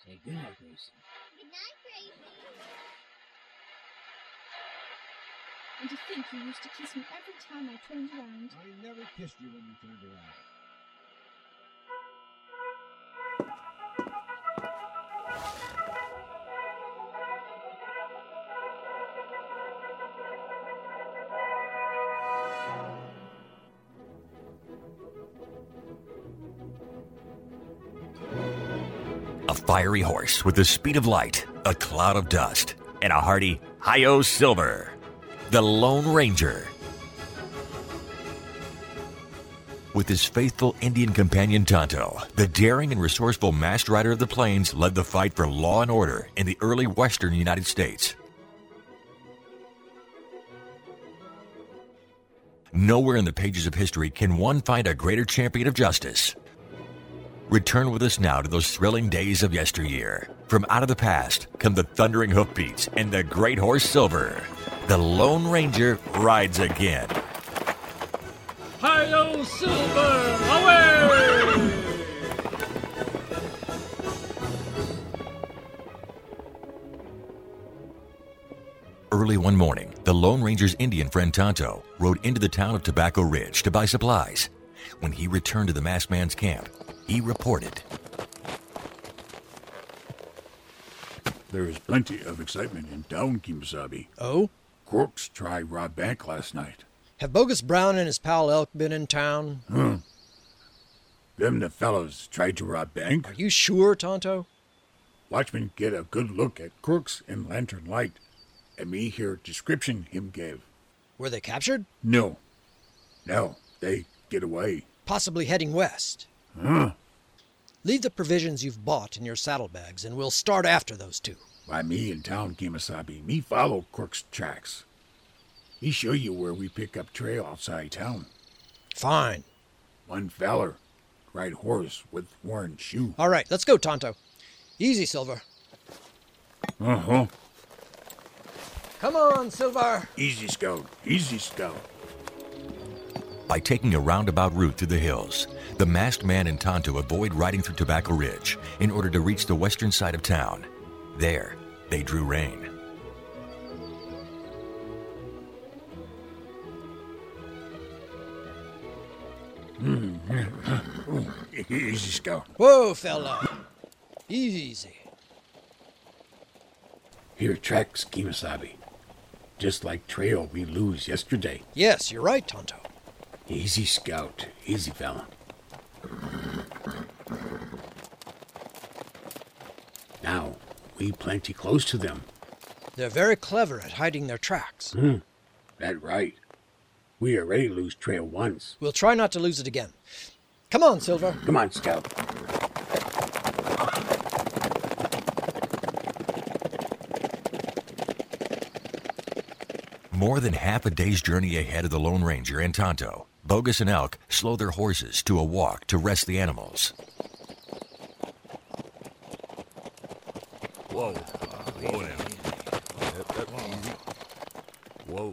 Okay, good night, Gracie. Good night, Gracie. And to think you used to kiss me every time I turned around. I never kissed you when you turned around. A fiery horse with the speed of light, a cloud of dust, and a hearty "Hi-Yo Silver," the Lone Ranger. With his faithful Indian companion Tonto, the daring and resourceful masked rider of the plains led the fight for law and order in the early western United States. Nowhere in the pages of history can one find a greater champion of justice. Return with us now to those thrilling days of yesteryear. From out of the past come the thundering hoofbeats and the great horse Silver. The Lone Ranger rides again. Hi-Yo Silver, away! Early one morning, the Lone Ranger's Indian friend Tonto rode into the town of Tobacco Ridge to buy supplies. When he returned to the masked man's camp, he reported. There is plenty of excitement in town, Kemosabe. Oh? Crooks tried rob bank last night. Have Bogus Brown and his pal Elk been in town? Them the fellows tried to rob bank. Are you sure, Tonto? Watchmen get a good look at Crooks in Lantern Light, and me hear description him gave. Were they captured? No, they get away. Possibly heading west. Huh? Leave the provisions you've bought in your saddlebags, and we'll start after those two. Why, me in town, Kemosabe, me follow Crooks' tracks. Me show you where we pick up trail outside town. Fine. One feller, ride horse with worn shoe. All right, let's go, Tonto. Easy, Silver. Uh-huh. Come on, Silver. Easy, Scout. Easy, Scout. By taking a roundabout route through the hills, the masked man and Tonto avoid riding through Tobacco Ridge in order to reach the western side of town. There, they drew rein. Easy, Scout. Whoa, fella. Easy. Here tracks, Kemosabe. Just like trail we lose yesterday. Yes, you're right, Tonto. Easy, Scout. Easy, fella. Now, we plenty close to them. They're very clever at hiding their tracks. That right. We already lose trail once. We'll try not to lose it again. Come on, Silver. Come on, Scout. More than half a day's journey ahead of the Lone Ranger and Tonto, Bogus and Elk slow their horses to a walk to rest the animals. Whoa. Whoa now. Easy. Whoa.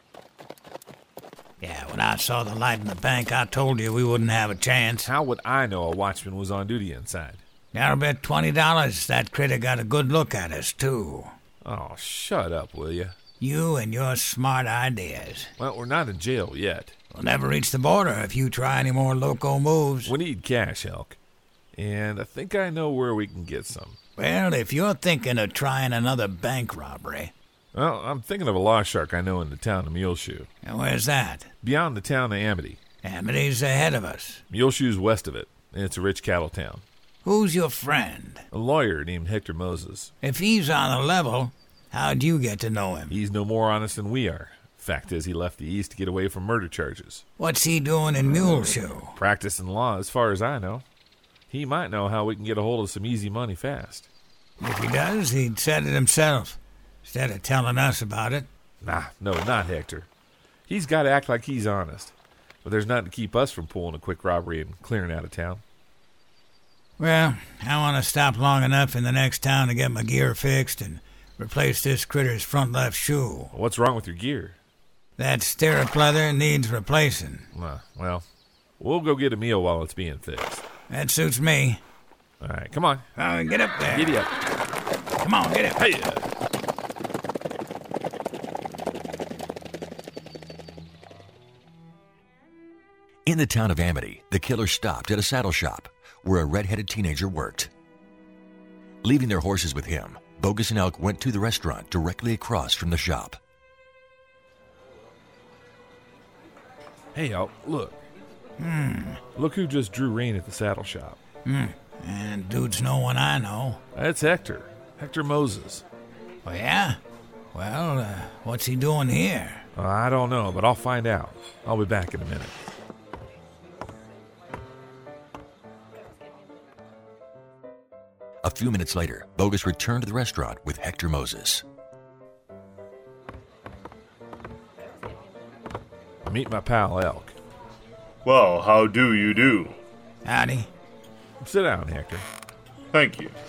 Yeah, when I saw the light in the bank, I told you we wouldn't have a chance. How would I know a watchman was on duty inside? I'll bet $20 that critter got a good look at us, too. Oh, shut up, will you? You and your smart ideas. Well, we're not in jail yet. We'll never reach the border if you try any more loco moves. We need cash, Elk. And I think I know where we can get some. Well, if you're thinking of trying another bank robbery... Well, I'm thinking of a law shark I know in the town of Muleshoe. And where's that? Beyond the town of Amity. Amity's ahead of us. Muleshoe's west of it, and it's a rich cattle town. Who's your friend? A lawyer named Hector Moses. If he's on the level, how'd you get to know him? He's no more honest than we are. Fact is, he left the East to get away from murder charges. What's he doing in Muleshoe? Practicing law, as far as I know. He might know how we can get a hold of some easy money fast. If he does, he'd said it himself, instead of telling us about it. Nah, no, not Hector. He's got to act like he's honest. But there's nothing to keep us from pulling a quick robbery and clearing out of town. Well, I want to stop long enough in the next town to get my gear fixed and replace this critter's front left shoe. What's wrong with your gear? That stirrup leather needs replacing. Well, we'll go get a meal while it's being fixed. That suits me. All right, come on. Get up there. Giddy up. Come on, get up. Hey. In the town of Amity, the killer stopped at a saddle shop where a red-headed teenager worked. Leaving their horses with him, Bogus and Elk went to the restaurant directly across from the shop. Hey, Elk, look. Look who just drew rein at the saddle shop. And dude's no one I know. That's Hector. Hector Moses. Oh, yeah? Well, what's he doing here? I don't know, but I'll find out. I'll be back in a minute. A few minutes later, Bogus returned to the restaurant with Hector Moses. Meet my pal, Elk. Well, how do you do? Howdy. Sit down, Hector. Thank you.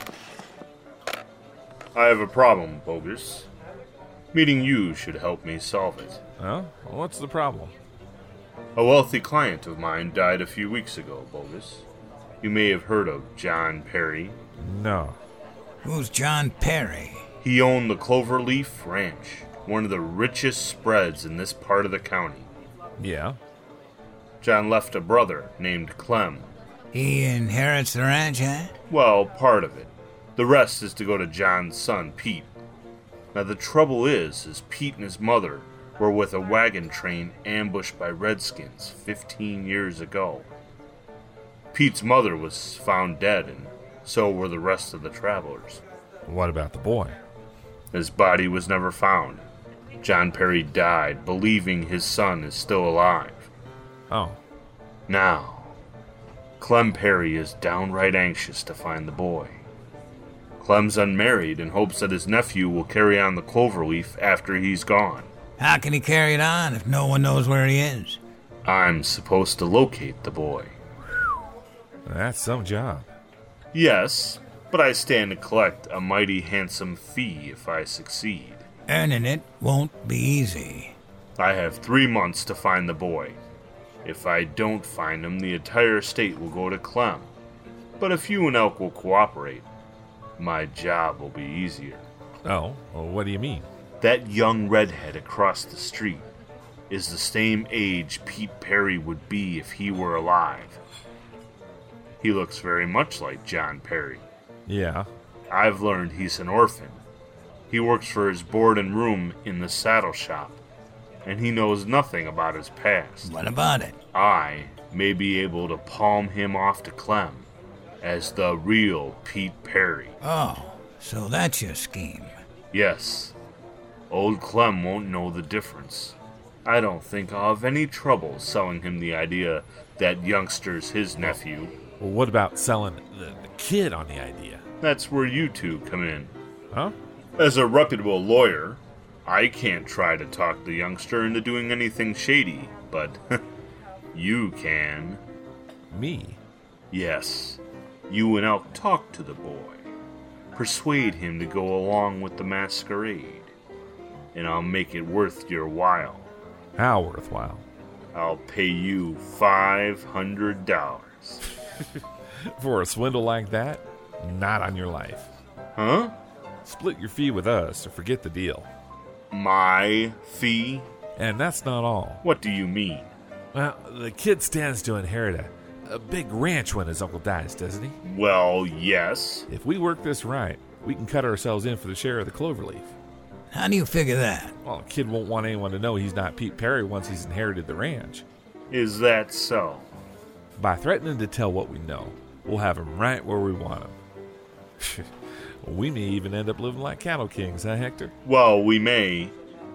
I have a problem, Bogus. Meeting you should help me solve it. Huh? Well, what's the problem? A wealthy client of mine died a few weeks ago, Bogus. You may have heard of John Perry. No. Who's John Perry? He owned the Cloverleaf Ranch, one of the richest spreads in this part of the county. Yeah? John left a brother named Clem. He inherits the ranch, eh? Well, part of it. The rest is to go to John's son, Pete. Now the trouble is Pete and his mother were with a wagon train ambushed by redskins 15 years ago. Pete's mother was found dead, and so were the rest of the travelers. What about the boy? His body was never found. John Perry died, believing his son is still alive. Oh. Now, Clem Perry is downright anxious to find the boy. Clem's unmarried and hopes that his nephew will carry on the Cloverleaf after he's gone. How can he carry it on if no one knows where he is? I'm supposed to locate the boy. That's some job. Yes, but I stand to collect a mighty handsome fee if I succeed. Earning it won't be easy. I have 3 months to find the boy. If I don't find him, the entire estate will go to Clem. But if you and Elk will cooperate, my job will be easier. Oh, well, what do you mean? That young redhead across the street is the same age Pete Perry would be if he were alive. He looks very much like John Perry. Yeah. I've learned he's an orphan. He works for his board and room in the saddle shop, and he knows nothing about his past. What about it? I may be able to palm him off to Clem as the real Pete Perry. Oh, so that's your scheme. Yes. Old Clem won't know the difference. I don't think I'll have any trouble selling him the idea that youngster's his nephew. Well, what about selling the kid on the idea? That's where you two come in. Huh? As a reputable lawyer, I can't try to talk the youngster into doing anything shady, but you can. Me? Yes. You and Elk talk to the boy. Persuade him to go along with the masquerade. And I'll make it worth your while. How worthwhile? I'll pay you $500. For a swindle like that? Not on your life. Huh? Split your fee with us or forget the deal. My fee? And that's not all. What do you mean? Well, the kid stands to inherit a big ranch when his uncle dies, doesn't he? Well, yes. If we work this right, we can cut ourselves in for the share of the Cloverleaf. How do you figure that? Well, the kid won't want anyone to know he's not Pete Perry once he's inherited the ranch. Is that so? By threatening to tell what we know, we'll have him right where we want him. We may even end up living like cattle kings, huh, Hector? Well, we may,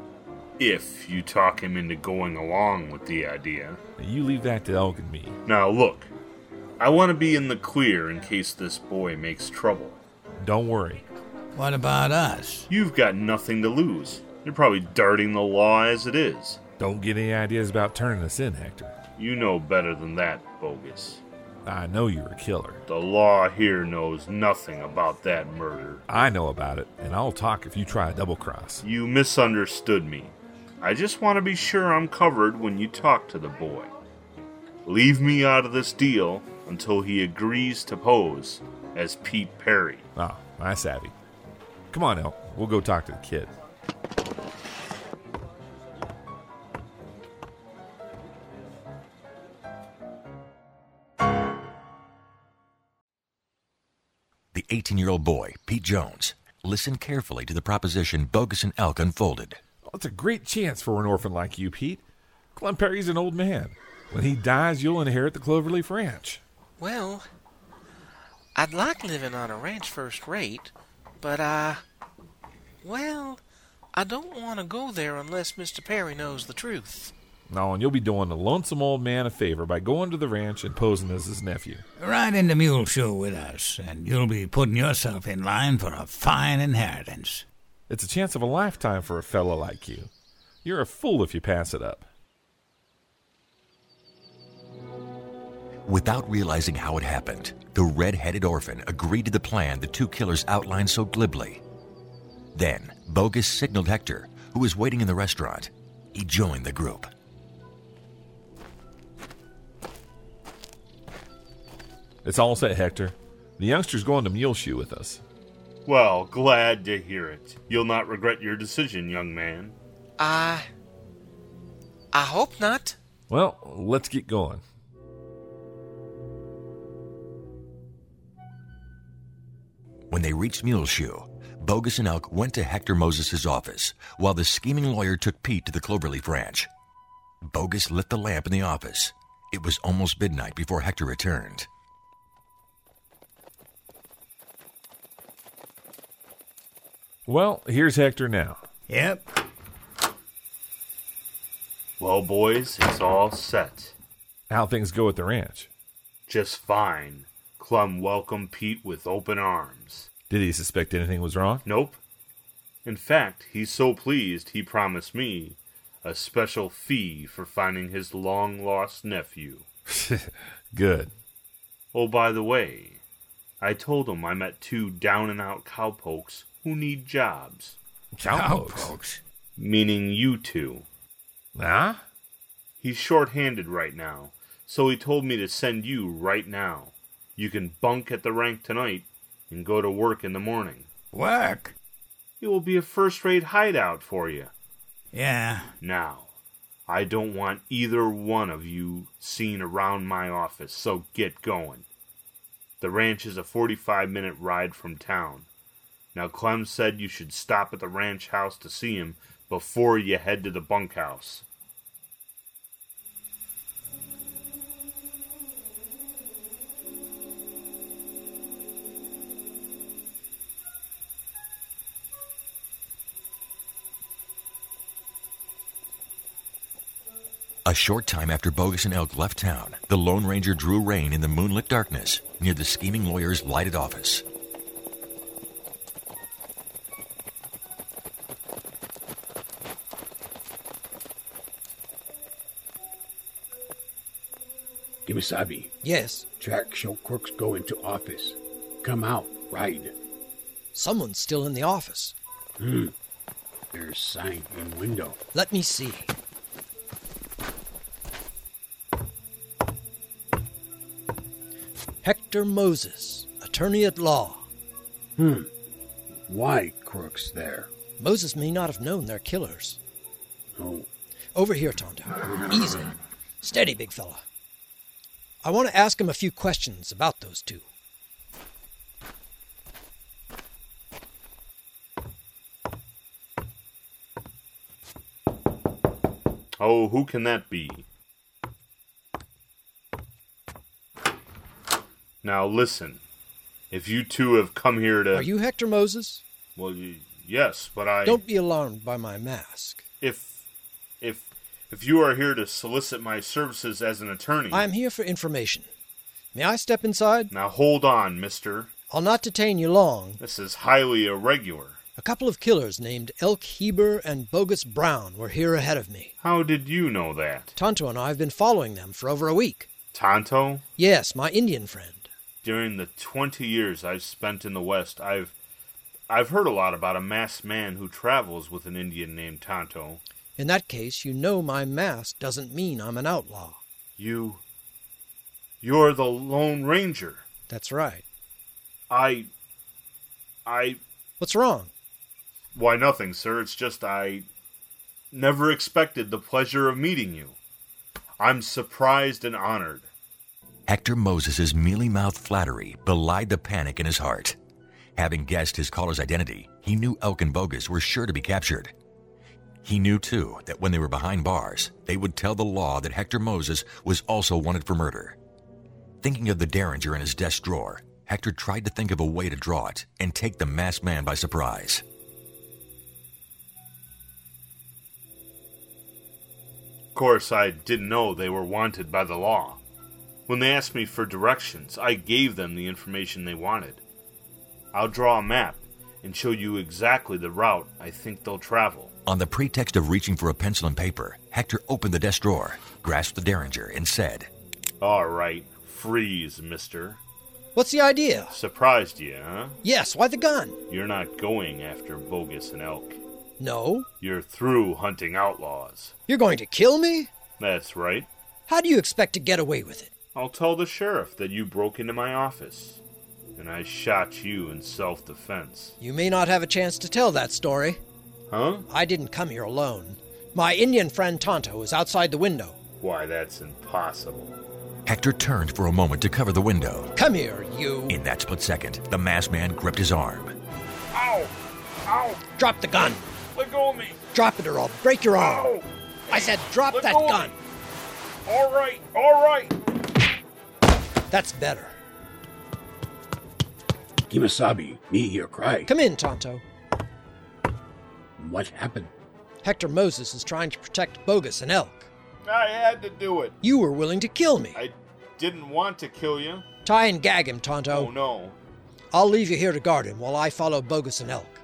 if you talk him into going along with the idea. You leave that to Elk and me. Now, look, I want to be in the clear in case this boy makes trouble. Don't worry. What about us? You've got nothing to lose. You're probably darting the law as it is. Don't get any ideas about turning us in, Hector. You know better than that, Bogus. I know you're a killer. The law here knows nothing about that murder. I know about it, and I'll talk if you try a double-cross. You misunderstood me. I just want to be sure I'm covered when you talk to the boy. Leave me out of this deal, until he agrees to pose as Pete Perry. Oh, I savvy. Come on, Elk. We'll go talk to the kid. The 18-year-old boy, Pete Jones, listened carefully to the proposition Bogus and Elk unfolded. Well, it's a great chance for an orphan like you, Pete. Clem Perry's an old man. When he dies, you'll inherit the Cloverleaf Ranch. Well, I'd like living on a ranch first rate, but I don't want to go there unless Mr. Perry knows the truth. No, and you'll be doing the lonesome old man a favor by going to the ranch and posing as his nephew. Ride in the mule show with us, and you'll be putting yourself in line for a fine inheritance. It's a chance of a lifetime for a fellow like you. You're a fool if you pass it up. Without realizing how it happened, the red-headed orphan agreed to the plan the two killers outlined so glibly. Then, Bogus signaled Hector, who was waiting in the restaurant. He joined the group. It's all set, Hector. The youngster's going to Muleshoe with us. Well, glad to hear it. You'll not regret your decision, young man. I hope not. Well, let's get going. When they reached Muleshoe, Bogus and Elk went to Hector Moses' office, while the scheming lawyer took Pete to the Cloverleaf Ranch. Bogus lit the lamp in the office. It was almost midnight before Hector returned. Well, here's Hector now. Yep. Well, boys, it's all set. How things go at the ranch? Just fine. Clem welcomed Pete with open arms. Did he suspect anything was wrong? Nope. In fact, he's so pleased he promised me a special fee for finding his long-lost nephew. Good. Oh, by the way, I told him I met two down-and-out cowpokes who need jobs. Cowpokes? Meaning you two. Huh? He's short-handed right now, so he told me to send you right now. You can bunk at the rank tonight and go to work in the morning. Work? It will be a first-rate hideout for you. Yeah. Now, I don't want either one of you seen around my office, so get going. The ranch is a 45-minute ride from town. Now, Clem said you should stop at the ranch house to see him before you head to the bunkhouse. A short time after Bogus and Elk left town, the Lone Ranger drew rein in the moonlit darkness near the scheming lawyer's lighted office. Kimasabi, Yes, Jack show Crooks go into office. Come out, ride. someone's still in the office. There's sign in window. Let me see. Hector Moses, attorney at law. Why Crooks there? Moses may not have known they're killers. Oh, Over here, Tonto. Easy. Steady, big fella. I want to ask him a few questions about those two. Oh, who can that be? Now listen, if you two have come here to... Are you Hector Moses? Well, yes, but I... Don't be alarmed by my mask. If you are here to solicit my services as an attorney... I am here for information. May I step inside? Now hold on, mister. I'll not detain you long. This is highly irregular. A couple of killers named Elk Heber and Bogus Brown were here ahead of me. How did you know that? Tonto and I have been following them for over a week. Tonto? Yes, my Indian friend. During the 20 years I've spent in the West, I've heard a lot about a masked man who travels with an Indian named Tonto. In that case, you know my mask doesn't mean I'm an outlaw. You You're the Lone Ranger. That's right. I... What's wrong? Why, nothing, sir. It's just I never expected the pleasure of meeting you. I'm surprised and honored. Hector Moses' mealy-mouthed flattery belied the panic in his heart. Having guessed his caller's identity, he knew Elk and Bogus were sure to be captured. He knew, too, that when they were behind bars, they would tell the law that Hector Moses was also wanted for murder. Thinking of the Derringer in his desk drawer, Hector tried to think of a way to draw it and take the masked man by surprise. Of course, I didn't know they were wanted by the law. When they asked me for directions, I gave them the information they wanted. I'll draw a map and show you exactly the route I think they'll travel. On the pretext of reaching for a pencil and paper, Hector opened the desk drawer, grasped the Derringer, and said, All right, freeze, mister. What's the idea? Surprised you, huh? Yes, why the gun? You're not going after Bogus and Elk. No. You're through hunting outlaws. You're going to kill me? That's right. How do you expect to get away with it? I'll tell the sheriff that you broke into my office, and I shot you in self-defense. You may not have a chance to tell that story. Huh? I didn't come here alone. My Indian friend Tonto is outside the window. Why, that's impossible. Hector turned for a moment to cover the window. Come here, you. In that split second, the masked man gripped his arm. Ow! Ow! Drop the gun. Let go of me! Drop it or I'll break your arm. Ow! I said drop Let that go of gun. me. All right. That's better. Kimasabi, me hear cry. Come in, Tonto. What happened? Hector Moses is trying to protect Bogus and Elk. I had to do it. You were willing to kill me. I didn't want to kill you. Tie and gag him, Tonto. Oh, no. I'll leave you here to guard him while I follow Bogus and Elk.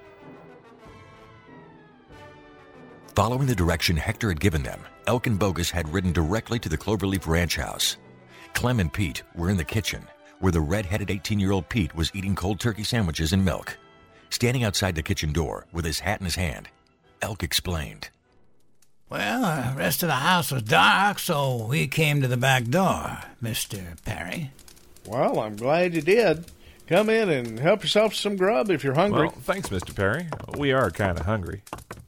Following the direction Hector had given them, Elk and Bogus had ridden directly to the Cloverleaf Ranch house. Clem and Pete were in the kitchen, where the red-headed 18-year-old Pete was eating cold turkey sandwiches and milk. Standing outside the kitchen door with his hat in his hand, Elk explained. Well, the rest of the house was dark, so we came to the back door, Mr. Perry. Well, I'm glad you did. Come in and help yourself to some grub if you're hungry. Well, thanks, Mr. Perry. We are kind of hungry.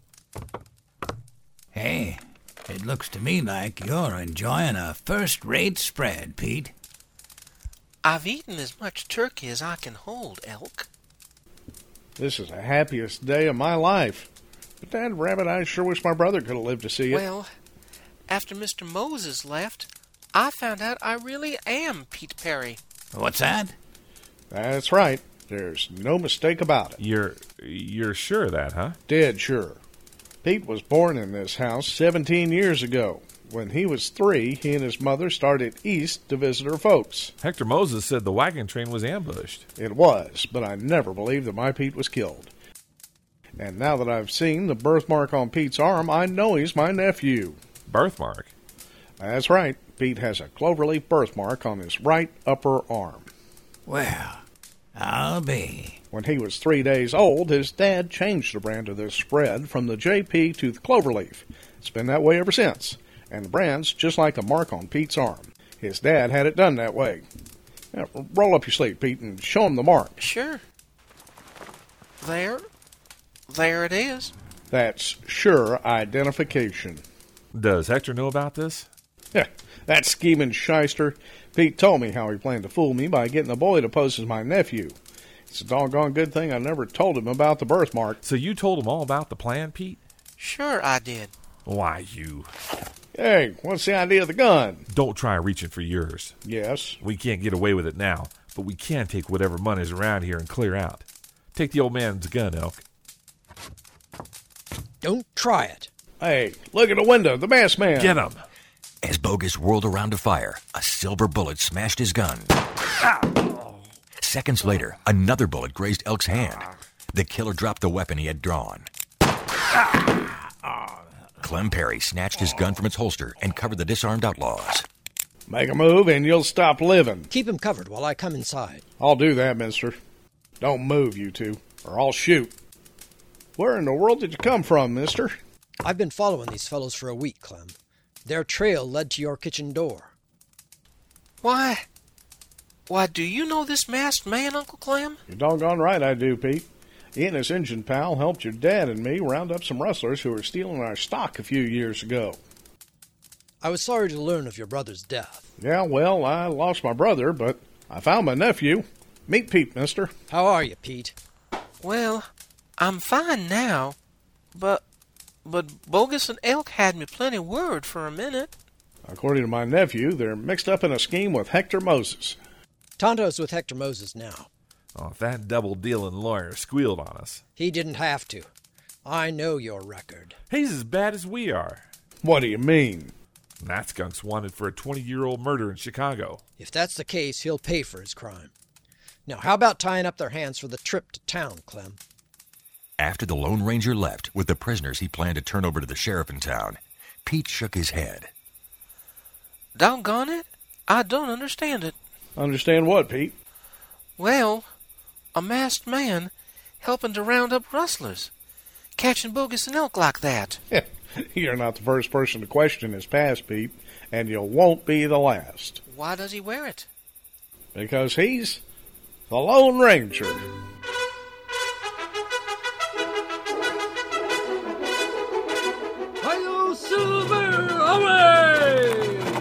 Hey, it looks to me like you're enjoying a first-rate spread, Pete. I've eaten as much turkey as I can hold, Elk. This is the happiest day of my life. But, Dad Rabbit, I sure wish my brother could have lived to see it. Well, after Mr. Moses left, I found out I really am Pete Perry. What's that? That's right. There's no mistake about it. You're sure of that, huh? Dead sure. Pete was born in this house 17 years ago. When he was 3, he and his mother started east to visit her folks. Hector Moses said the wagon train was ambushed. It was, but I never believed that my Pete was killed. And now that I've seen the birthmark on Pete's arm, I know he's my nephew. Birthmark? That's right. Pete has a cloverleaf birthmark on his right upper arm. Well, I'll be. When he was 3 days old, his dad changed the brand of this spread from the JP to the cloverleaf. It's been that way ever since. And the brand's just like the mark on Pete's arm. His dad had it done that way. Now, roll up your sleeve, Pete, and show him the mark. Sure. There it is. That's sure identification. Does Hector know about this? Yeah, that scheming shyster. Pete told me how he planned to fool me by getting the boy to pose as my nephew. It's a doggone good thing I never told him about the birthmark. So you told him all about the plan, Pete? Sure I did. Why, you... Hey, what's the idea of the gun? Don't try reaching for yours. Yes. We can't get away with it now, but we can take whatever money's around here and clear out. Take the old man's gun, Elk. Don't try it. Hey, look at the window. The masked man. Get him. As Bogus whirled around to fire, a silver bullet smashed his gun. Seconds later, another bullet grazed Elk's hand. The killer dropped the weapon he had drawn. Clem Perry snatched his gun from its holster and covered the disarmed outlaws. Make a move and you'll stop living. Keep him covered while I come inside. I'll do that, mister. Don't move, you two, or I'll shoot. Where in the world did you come from, mister? I've been following these fellows for a week, Clem. Their trail led to your kitchen door. Why, Why, do you know this masked man, Uncle Clem? You're doggone right I do, Pete. He and his Injun pal helped your dad and me round up some rustlers who were stealing our stock a few years ago. I was sorry to learn of your brother's death. Yeah, well, I lost my brother, but I found my nephew. Meet Pete, mister. How are you, Pete? Well, I'm fine now, but Bogus and Elk had me plenty worried for a minute. According to my nephew, they're mixed up in a scheme with Hector Moses. Tonto's with Hector Moses now. Oh, if that double-dealing lawyer squealed on us. He didn't have to. I know your record. He's as bad as we are. What do you mean? That skunk's wanted for a 20-year-old murder in Chicago. If that's the case, he'll pay for his crime. Now, how about tying up their hands for the trip to town, Clem? After the Lone Ranger left with the prisoners he planned to turn over to the sheriff in town, Pete shook his head. Doggone it, I don't understand it. Understand what, Pete? Well, a masked man helping to round up rustlers, catching Bogus and Elk like that. You're not the first person to question his past, Pete, and you won't be the last. Why does he wear it? Because he's the Lone Ranger. Hi-yo, Silver! Away!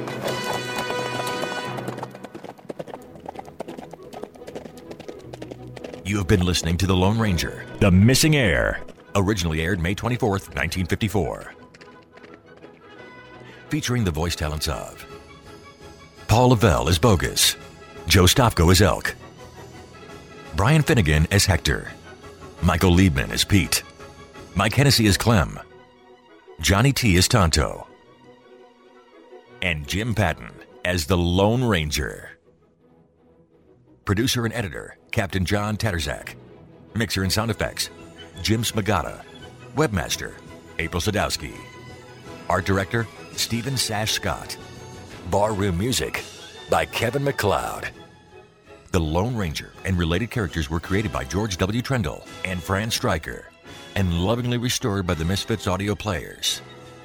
You have been listening to The Lone Ranger, The Missing Heir. Originally aired May 24th, 1954. Featuring the voice talents of Paul Lavelle as Bogus, Joe Stopko as Elk, Brian Finnegan as Hector, Michael Liebman as Pete, Mike Hennessy as Clem, Johnny T as Tonto, and Jim Patton as the Lone Ranger. Producer and editor, Captain John Tatterzak. Mixer and sound effects, Jim Smagata. Webmaster, April Sadowski. Art director, Stephen Sash Scott. Barroom music by Kevin MacLeod. The Lone Ranger and related characters were created by George W. Trendle and Fran Stryker and lovingly restored by the Misfits audio players.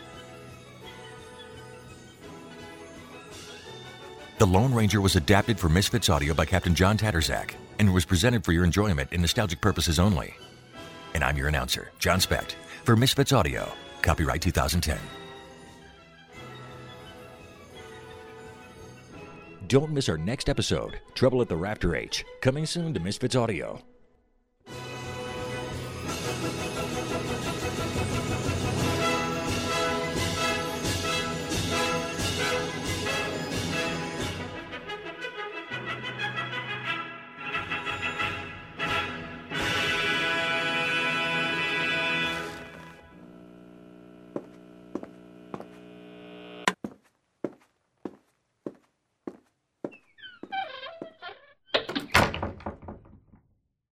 The Lone Ranger was adapted for Misfits audio by Captain John Tatterzak and was presented for your enjoyment and nostalgic purposes only. And I'm your announcer, John Specht, for Misfits audio. Copyright 2010. Don't miss our next episode, Trouble at the Rafter H, coming soon to Misfits Audio.